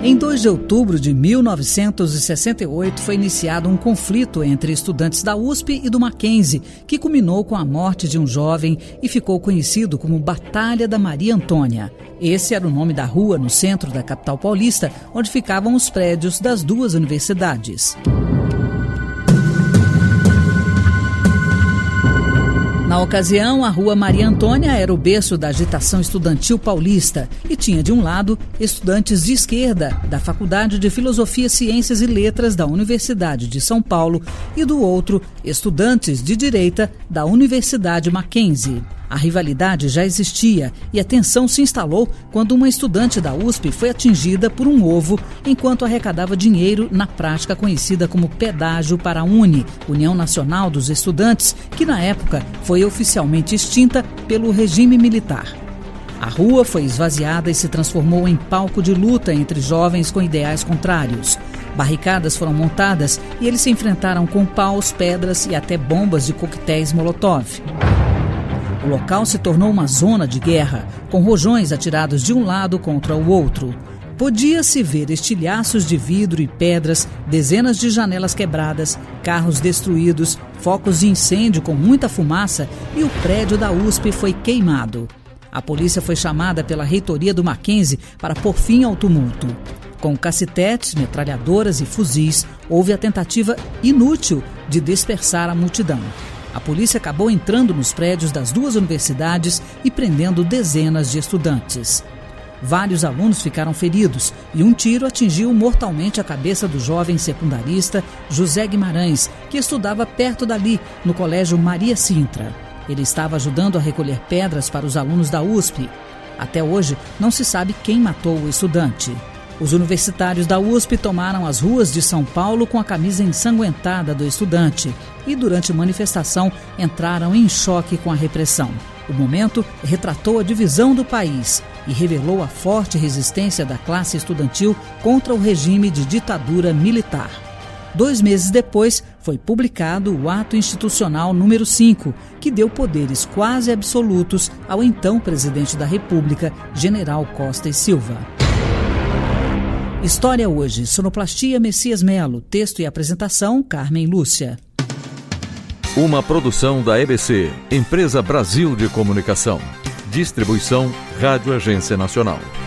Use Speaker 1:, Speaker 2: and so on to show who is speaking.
Speaker 1: Em 2 de outubro de 1968 foi iniciado um conflito entre estudantes da USP e do Mackenzie, que culminou com a morte de um jovem e ficou conhecido como Batalha da Maria Antônia. Esse era o nome da rua no centro da capital paulista, onde ficavam os prédios das duas universidades. Na ocasião, a Rua Maria Antônia era o berço da agitação estudantil paulista e tinha, de um lado, estudantes de esquerda da Faculdade de Filosofia, Ciências e Letras da Universidade de São Paulo e, do outro, estudantes de direita da Universidade Mackenzie. A rivalidade já existia e a tensão se instalou quando uma estudante da USP foi atingida por um ovo enquanto arrecadava dinheiro na prática conhecida como pedágio para a UNE, União Nacional dos Estudantes, que na época foi oficialmente extinta pelo regime militar. A rua foi esvaziada e se transformou em palco de luta entre jovens com ideais contrários. Barricadas foram montadas e eles se enfrentaram com paus, pedras e até bombas de coquetéis Molotov. O local se tornou uma zona de guerra, com rojões atirados de um lado contra o outro. Podia-se ver estilhaços de vidro e pedras, dezenas de janelas quebradas, carros destruídos, focos de incêndio com muita fumaça e o prédio da USP foi queimado. A polícia foi chamada pela reitoria do Mackenzie para pôr fim ao tumulto. Com cacetetes, metralhadoras e fuzis, houve a tentativa inútil de dispersar a multidão. A polícia acabou entrando nos prédios das duas universidades e prendendo dezenas de estudantes. Vários alunos ficaram feridos e um tiro atingiu mortalmente a cabeça do jovem secundarista José Guimarães, que estudava perto dali, no Colégio Maria Sintra. Ele estava ajudando a recolher pedras para os alunos da USP. Até hoje, não se sabe quem matou o estudante. Os universitários da USP tomaram as ruas de São Paulo com a camisa ensanguentada do estudante e, durante a manifestação, entraram em choque com a repressão. O momento retratou a divisão do país e revelou a forte resistência da classe estudantil contra o regime de ditadura militar. 2 meses depois, foi publicado o Ato Institucional número 5, que deu poderes quase absolutos ao então presidente da República, General Costa e Silva. História Hoje, sonoplastia Messias Melo, texto e apresentação Carmen Lúcia.
Speaker 2: Uma produção da EBC, Empresa Brasil de Comunicação. Distribuição Rádio Agência Nacional.